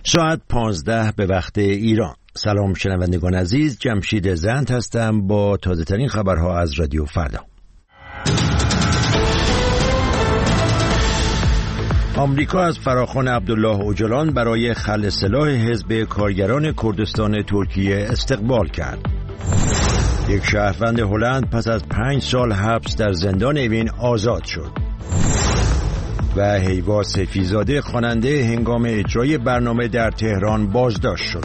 ساعت 15 به وقت ایران. سلام شنوندگان عزیز، جمشید زند هستم با تازه ترین خبرها از رادیو فردا. آمریکا از فراخوان عبدالله اوجلان برای خلع سلاح حزب کارگران کردستان ترکیه استقبال کرد. یک شهروند هلند پس از 5 سال حبس در زندان اوین آزاد شد. و هیوا سیفیزاده خواننده هنگام اجرای برنامه در تهران بازداشت شد.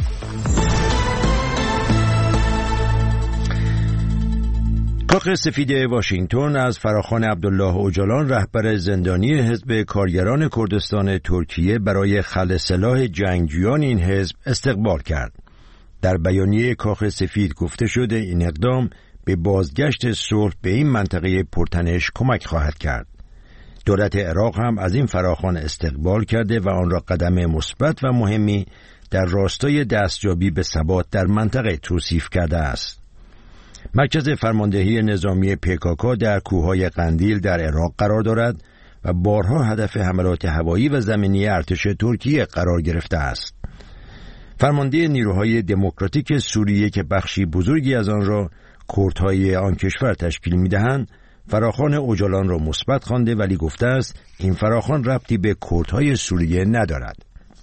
کاخ سفید واشنگتن از فراخوان عبدالله اوجلان رهبر زندانی حزب کارگران کردستان ترکیه برای خلع سلاح جنگجویان این حزب استقبال کرد. در بیانیه کاخ سفید گفته شده این اقدام به بازگشت صلح به این منطقه پرتنش کمک خواهد کرد. دولت عراق هم از این فراخوان استقبال کرده و آن را قدم مثبت و مهمی در راستای دستیابی به ثبات در منطقه توصیف کرده است. مرکز فرماندهی نظامی PKK در کوههای قندیل در عراق قرار دارد و بارها هدف حملات هوایی و زمینی ارتش ترکیه قرار گرفته است. فرمانده نیروهای دموکراتیک سوریه که بخشی بزرگی از آن را کردهای آن کشور تشکیل می‌دهند، فراخوان اوجلان را مثبت خوانده ولی گفته است این فراخوان ربطی به کردهای سوریه ندارد.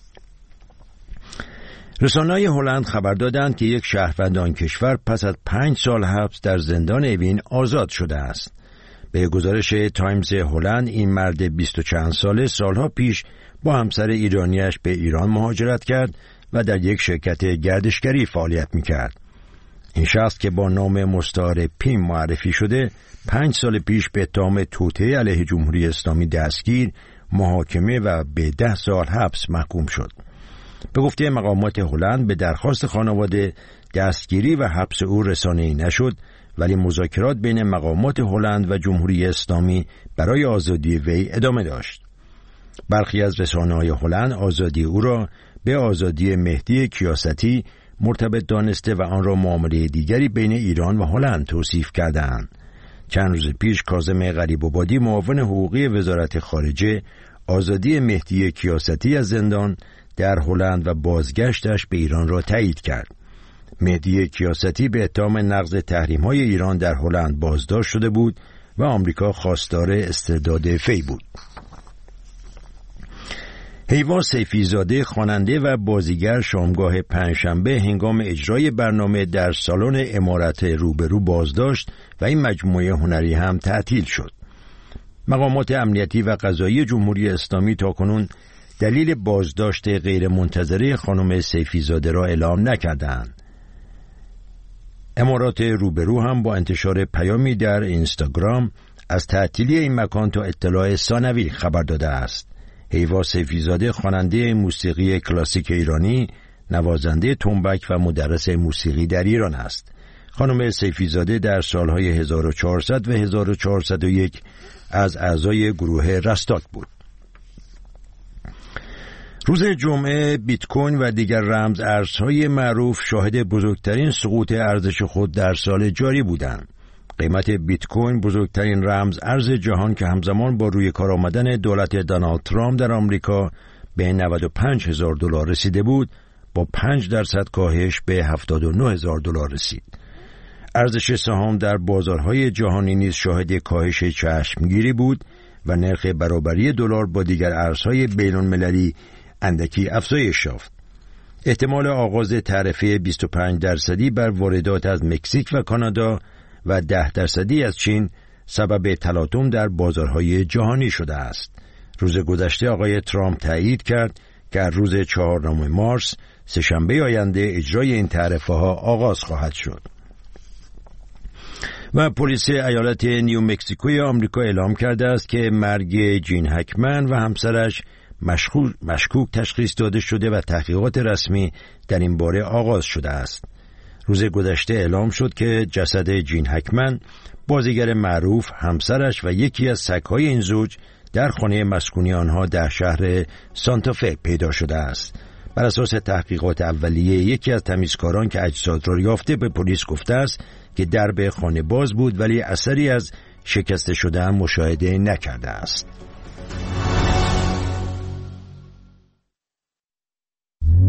رسانه‌های هلند خبر دادند که یک شهروند آن کشور پس از 5 سال حبس در زندان اوین آزاد شده است. به گزارش تایمز هلند این مرد 20 و چند ساله سالها پیش با همسر ایرانیش به ایران مهاجرت کرد و در یک شرکت گردشگری فعالیت می‌کرد. این شخص که با نام مستعار پیم معرفی شده 5 سال پیش به اتهام توطئه علیه جمهوری اسلامی دستگیر، محاکمه و به 10 سال حبس محکوم شد. به گفته مقامات هلند به درخواست خانواده دستگیری و حبس او رسانه‌ای نشد، ولی مذاکرات بین مقامات هلند و جمهوری اسلامی برای آزادی وی ادامه داشت. برخی از رسانه‌های هلند آزادی او را به آزادی مهدی کیاستی مرتبط دانسته و آن را معامله دیگری بین ایران و هلند توصیف کردند. چند روز پیش کاظم غریب‌آبادی معاون حقوقی وزارت خارجه آزادی مهدی کیاستی از زندان در هلند و بازگشتش به ایران را تایید کرد. مهدی کیاستی به اتهام نقض تحریم‌های ایران در هلند بازداشت شده بود و آمریکا خواستار استرداد وی بود. هیوا سیفیزاده خواننده و بازیگر شامگاه پنجشنبه هنگام اجرای برنامه در سالن عمارت روبرو بازداشت و این مجموعه هنری هم تعطیل شد. مقامات امنیتی و قضایی جمهوری اسلامی تاکنون دلیل بازداشت غیرمنتظره خانم سیفیزاده را اعلام نکردند. عمارت روبرو هم با انتشار پیامی در اینستاگرام از تعطیلی این مکان تا اطلاع ثانوی خبر داده است. هیوا سیفیزاده خواننده موسیقی کلاسیک ایرانی، نوازنده تنبک و مدرس موسیقی در ایران است. خانم سیفیزاده در سالهای 1400 و 1401 از اعضای گروه رستاک بود. روز جمعه بیت کوین و دیگر رمز ارزهای معروف شاهد بزرگترین سقوط ارزش خود در سال جاری بودند. قیمت بیت کوین بزرگترین رمز ارز جهان که همزمان با روی کار آمدن دولت دونالد ترامپ در آمریکا به $95,000 رسیده بود، با 5% کاهش به $79,000 رسید. ارزش سهام در بازارهای جهانی نیز شاهد کاهش چشمگیری بود و نرخ برابری دلار با دیگر ارزهای بین‌المللی اندکی افزایش یافت. احتمال آغاز تعرفه 25% بر واردات از مکزیک و کانادا و 10% از چین سبب تلاطم در بازارهای جهانی شده است. روز گذشته آقای ترامپ تایید کرد که از روز 4 مارس سه‌شنبه آینده اجرای این تعرفه ها آغاز خواهد شد. و پلیس ایالت نیومکزیکوی آمریکا اعلام کرده است که مرگ جین هکمن و همسرش مشکوک تشخیص داده شده و تحقیقات رسمی در این باره آغاز شده است. روز گذشته اعلام شد که جسد جین هکمن، بازیگر معروف، همسرش و یکی از سگ‌های این زوج در خانه مسکونی آنها در شهر سانتافه پیدا شده است. بر اساس تحقیقات اولیه یکی از تمیزکاران که اجساد را یافته به پلیس گفته است که درب خانه باز بود ولی اثری از شکسته شده هم مشاهده نکرده است.